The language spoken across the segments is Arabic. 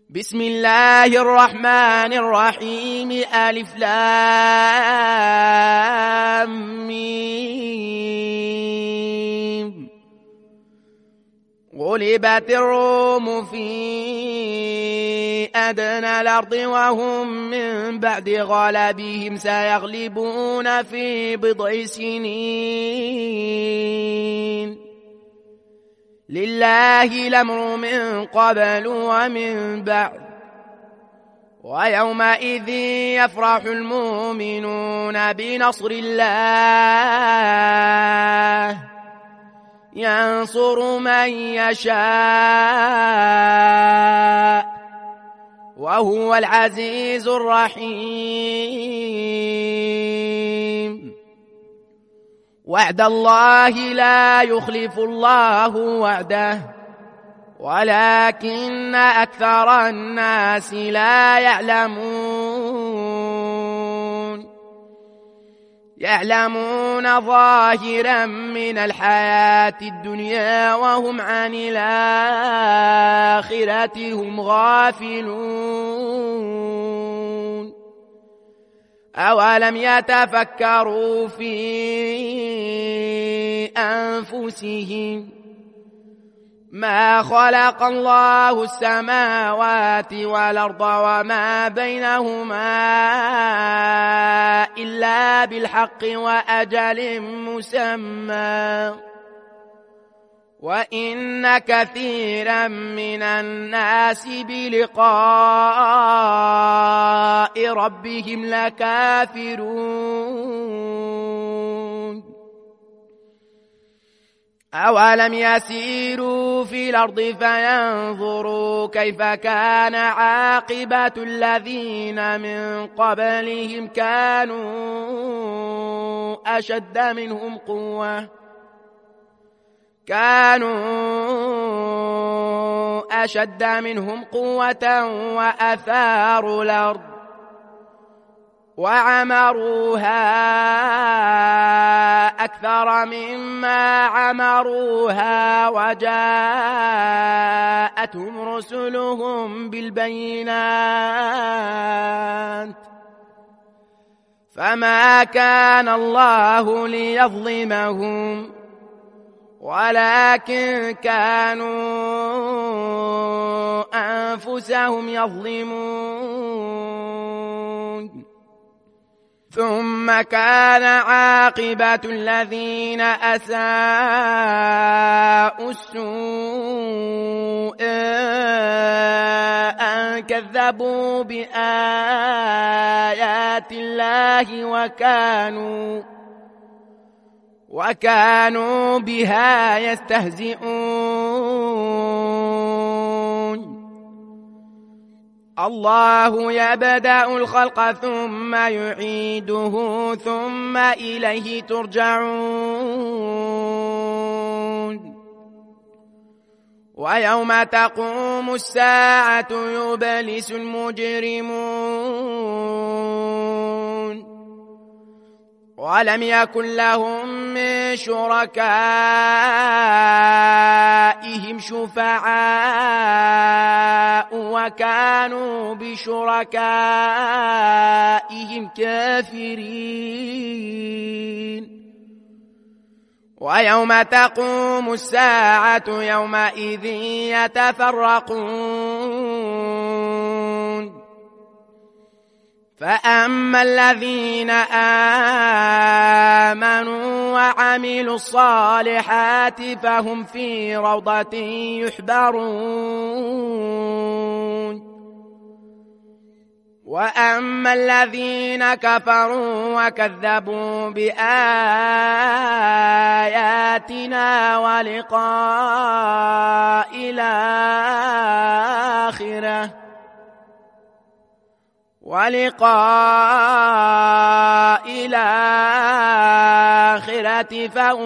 بسم الله الرحمن الرحيم ألف لام ميم. غلبت الروم في أدنى الأرض وهم من بعد غلبهم سيغلبون في بضع سنين. لله الأمر من قبل ومن بعد ويومئذ يفرح المؤمنون بنصر الله ينصر من يشاء وهو العزيز الرحيم. وعد الله لا يخلف الله وعده ولكن أكثر الناس لا يعلمون ظاهرا من الحياة الدنيا وهم عن الآخرة هم غافلون. أولم يتفكروا في أنفسهم ما خلق الله السماوات والأرض وما بينهما إلا بالحق وأجل مسمى وإن كثيرا من الناس بلقاء ربهم لكافرون. أولم يسيروا في الأرض فينظروا كيف كان عاقبة الذين من قبلهم كانوا أشد منهم قوة وأثاروا الأرض وعمروها أكثر مما عمروها وجاءتهم رسلهم بالبينات فما كان الله ليظلمهم ولكن كانوا أنفسهم يظلمون. ثم كان عاقبة الذين أساءوا السوء أن كذبوا بآيات الله وكانوا بها يستهزئون. الله يبدأ الخلق ثم يعيده ثم إليه ترجعون. ويوم تقوم الساعة يبلس المجرمون ولم يكن لهم من شركائهم شفعاء وكانوا بشركائهم كافرين. ويوم تقوم الساعة يومئذ يتفرقون. فأما الذين آمنوا وعملوا الصالحات فهم في روضة يحبرون. وأما الذين كفروا وكذبوا بآياتنا ولقاء الآخرة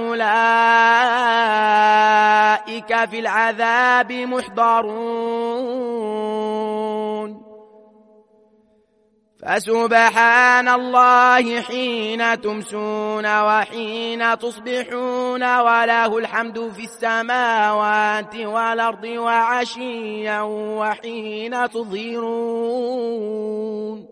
فأولئك في العذاب محضرون. فسبحان الله حين تمسون وحين تصبحون وله الحمد في السماوات والأرض وعشيا وحين تظهرون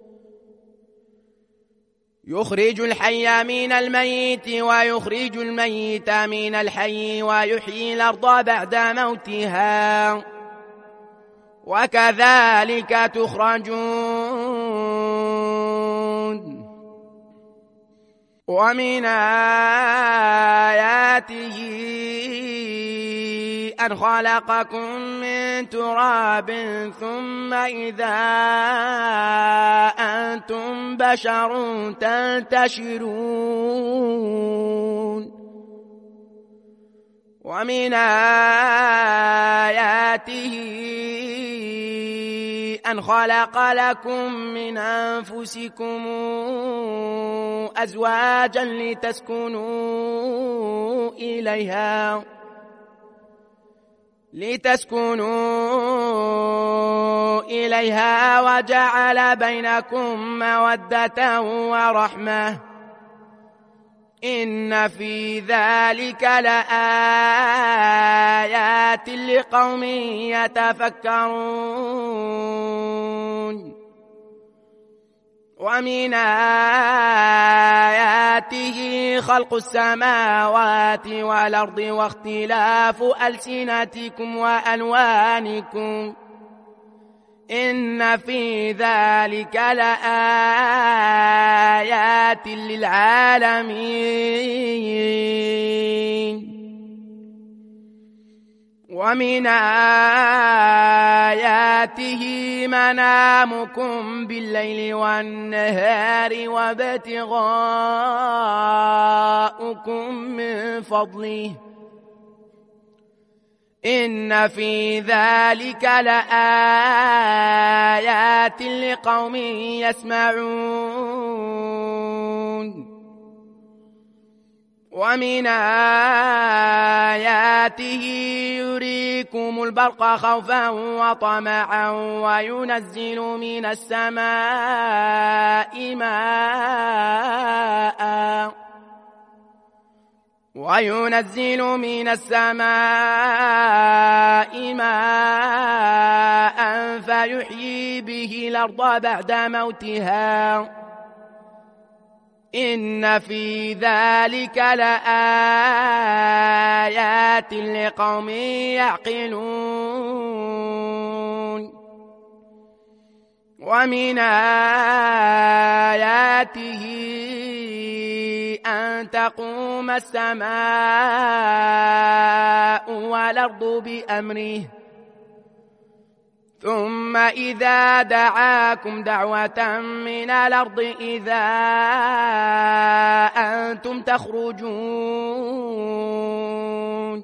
يخرج الحي من الميت ويخرج الميت من الحي ويحيي الأرض بعد موتها وكذلك تخرجون ومن آياته أن خلقكم من تراب ثم إذا أنتم بشر تنتشرون ومن آياته أن خلق لكم من أنفسكم أزواجا لتسكنوا إليها وجعل بينكم مودة ورحمة إن في ذلك لآيات لقوم يتفكرون ومن آياته خلق السماوات والأرض واختلاف ألسنتكم وألوانكم إن في ذلك لآيات للعالمين ومن آياته منامكم بالليل والنهار وابتغاؤكم من فضله إن في ذلك لآيات لقوم يسمعون ومن آياته يريكم البرق خوفا وطمعا وينزل من السماء ماء فيحيي به الأرض بعد موتها إن في ذلك لآيات لقوم يعقلون ومن آياته أن تقوم السماء والأرض بأمره ثم إذا دعاكم دعوة من الأرض إذا أنتم تخرجون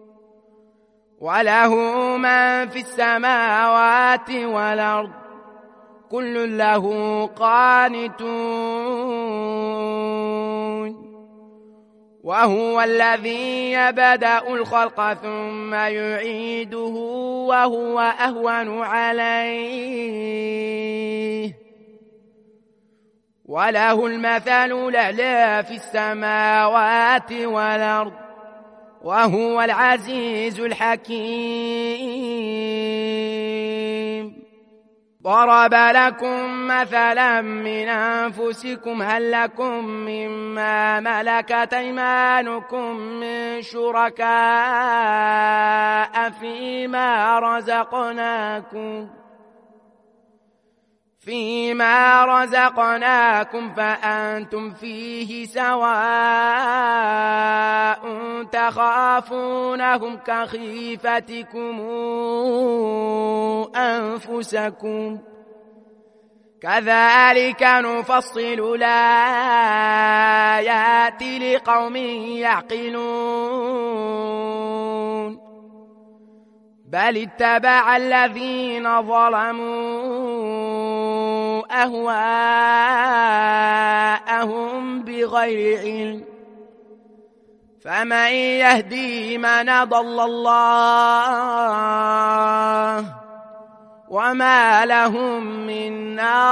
وله من في السماوات والأرض كل له قانتون وهو الذي يبدأ الخلق ثم يعيده وهو أهون عليه وله المثل الأعلى في السماوات والأرض وهو العزيز الحكيم ضرب لكم مثلا من أنفسكم هل لكم مما ملكت أيمانكم من شركاء فيما رزقناكم فأنتم فيه سواء تخافونهم كخيفتكم أنفسكم كذلك نفصل الآيات لقوم يعقلون بل اتبع الذين ظلموا أهواءهم بغير علم فمن يهدي من ضل الله وما لهم من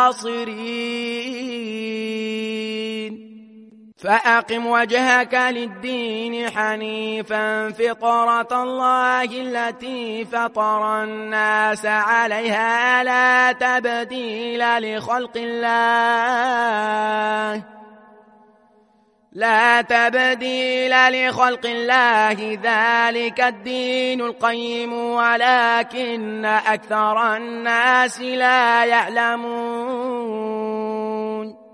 ناصرين فأقم وجهك للدين حنيفا فطرة الله التي فطر الناس عليها لا تبديل لخلق الله ذلك الدين القيم ولكن أكثر الناس لا يعلمون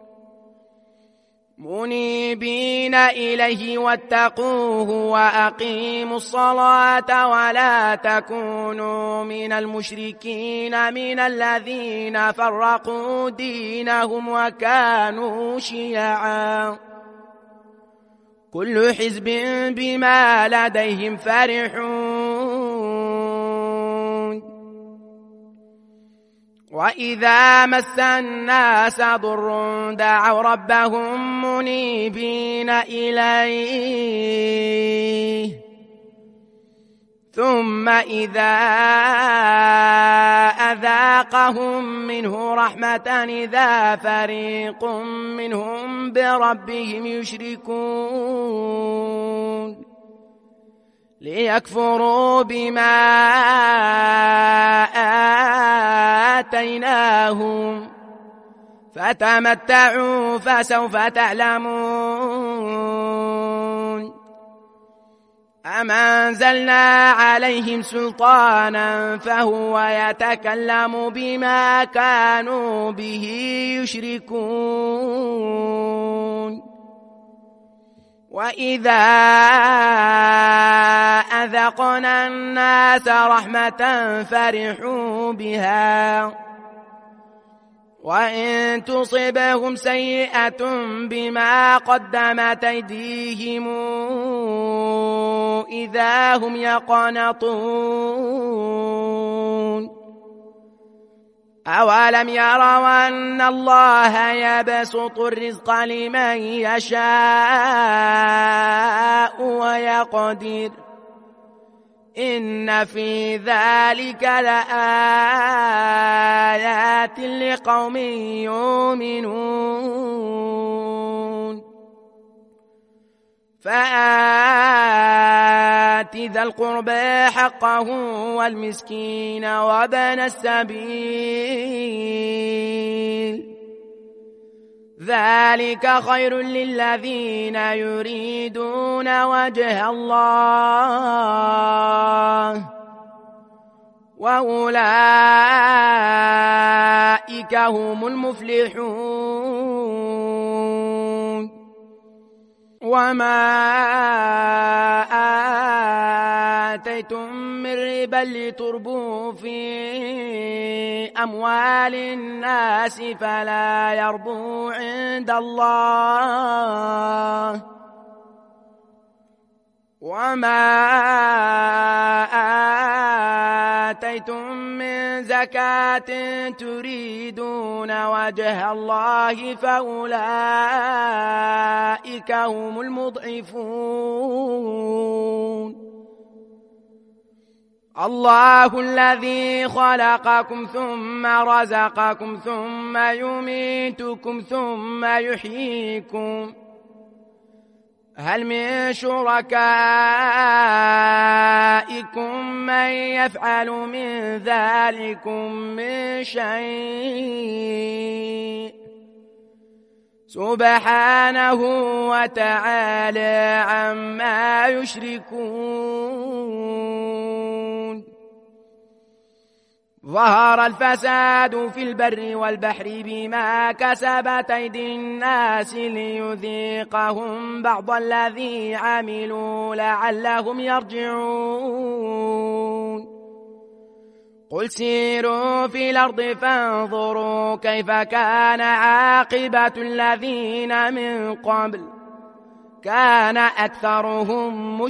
منيبين إليه واتقوه وأقيموا الصلاة ولا تكونوا من المشركين من الذين فرقوا دينهم وكانوا شيعا كل حزب بما لديهم فرحون وإذا مس الناس ضر دعوا ربهم منيبين إليه ثم إذا أذاقهم منه رحمة إذا فريق منهم بربهم يشركون ليكفروا بما آتيناهم فتمتعوا فسوف تعلمون أم أنزلنا عليهم سلطانا فهو يتكلم بما كانوا به يشركون وإذا أذقنا الناس رحمة فرحوا بها وإن تصبهم سيئة بما قدمت أيديهم إذا هم يقنطون أولم يروا أن الله يبسط الرزق لمن يشاء ويقدر إن في ذلك لآيات لقوم يؤمنون فآت ذا القربى حقه والمسكين وابن السبيل ذلك خير للذين يريدون وجه الله وأولئك هم المفلحون وما آتيتم من ربا لتربوا في أموال الناس فلا يربو عند الله وما آتيتم من زكاة تريدون وجه الله فأولئك هم المضعفون الله الذي خلقكم ثم رزقكم ثم يميتكم ثم يحييكم هل من شركائكم من يفعل من ذلكم من شيء سبحانه وتعالى عما يشركون ظهر الفساد في البر والبحر بما كسبت أيدي الناس ليذيقهم بعض الذي عملوا لعلهم يرجعون قل سيروا في الأرض فانظروا كيف كان عاقبة الذين من قبل كان أكثرهم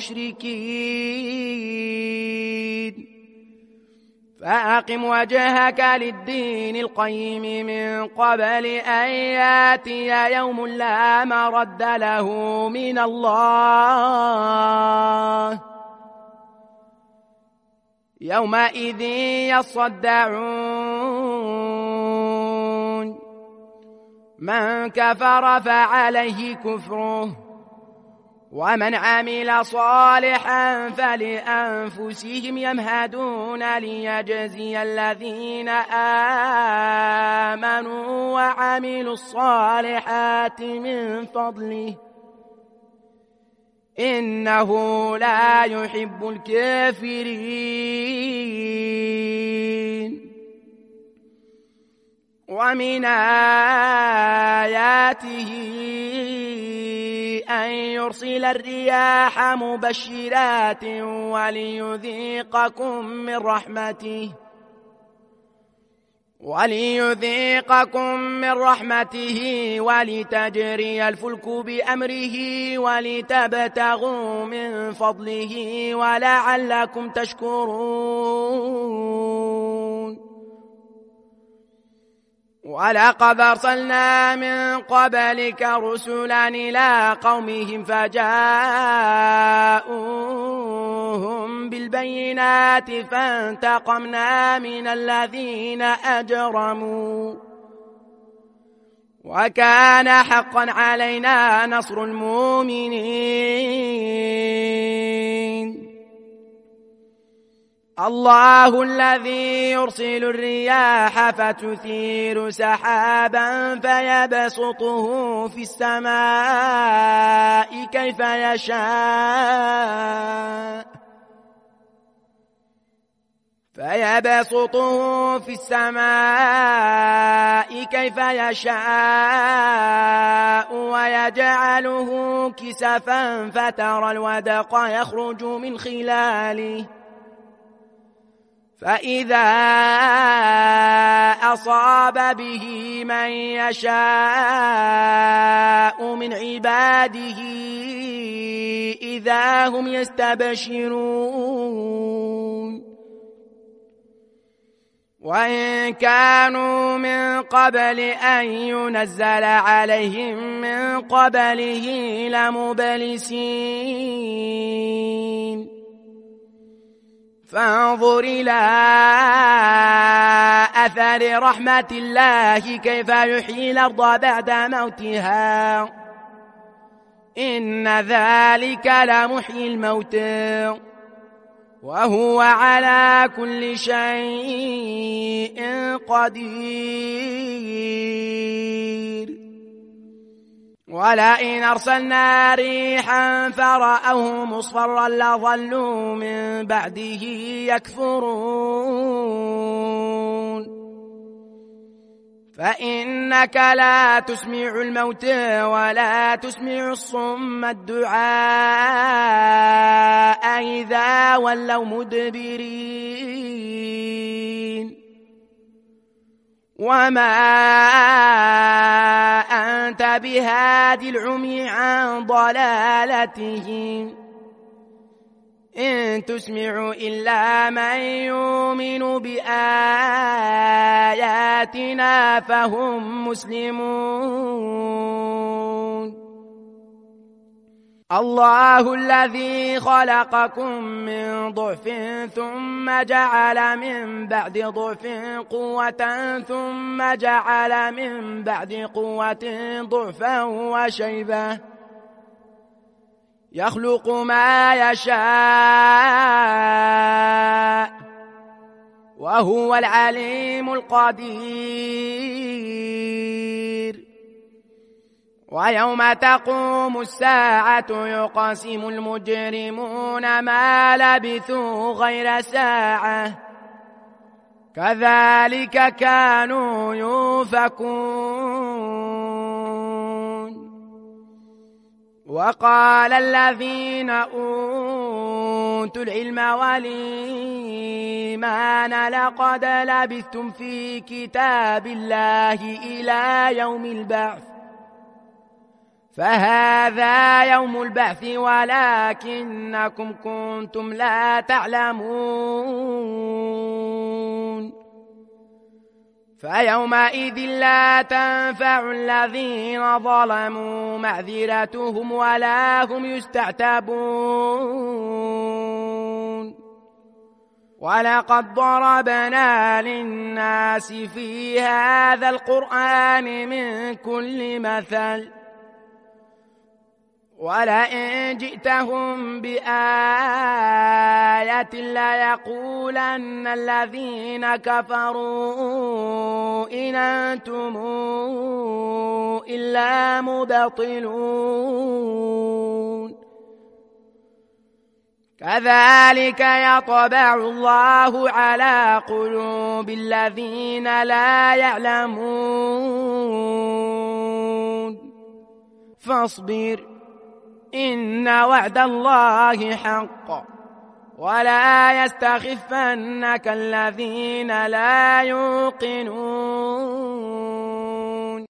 مشركين فأقم وجهك للدين القيم من قبل أن ياتي يوم لا مرد له من الله يومئذ يصدعون من كفر فعليه كفره ومن عمل صالحا فلأنفسهم يمهدون ليجزي الذين آمنوا وعملوا الصالحات من فضله إنه لا يحب الكافرين ومن آياته أن يرسل الرياح مبشرات وليذيقكم من رحمته ولتجري الفلك بأمره ولتبتغوا من فضله ولعلكم تشكرون ولقد أرسلنا من قبلك رسلا إلى قومهم فجاءوهم بالبينات فانتقمنا من الذين أجرموا وكان حقا علينا نصر المؤمنين الله الذي يرسل الرياح فتثير سحابا فيبسطه في السماء كيف يشاء ويجعله كسفا فترى الودق يخرج من خلاله فإذا أصاب به من يشاء من عباده إذا هم يستبشرون وإن كانوا من قبل أن ينزل عليهم من قبله لمبلسين فانظر إلى أثر رحمة الله كيف يحيي الأرض بعد موتها إن ذلك لمحيي الموتى وهو على كل شيء قدير ولئن أرسلنا ريحا فرأوه مصفرا لظلوا من بعده يكفرون فإنك لا تسمع الموتى ولا تسمع الصم الدعاء إذا ولوا مدبرين وما أنت بهادي العمي عن ضلالتهم إن تسمع إلا من يؤمن بآياتنا فهم مسلمون الله الذي خلقكم من ضعف ثم جعل من بعد ضعف قوة ثم جعل من بعد قوة ضعفا وشيبة يخلق ما يشاء وهو العليم القدير ويوم تقوم الساعة يقسم المجرمون ما لبثوا غير ساعة كذلك كانوا يؤفكون وقال الذين أوتوا العلم والإيمان لقد لبثتم في كتاب الله إلى يوم البعث فهذا يوم البعث ولكنكم كنتم لا تعلمون فيومئذ لا تنفع الذين ظلموا معذرتهم ولا هم يستعتبون ولقد ضربنا للناس في هذا القرآن من كل مثل ولئن جئتهم بآية ليقولن الذين كفروا إن أنتم إلا مبطلون كذلك يطبع الله على قلوب الذين لا يعلمون فاصبر إن وعد الله حق ولا يستخفنك الذين لا يوقنون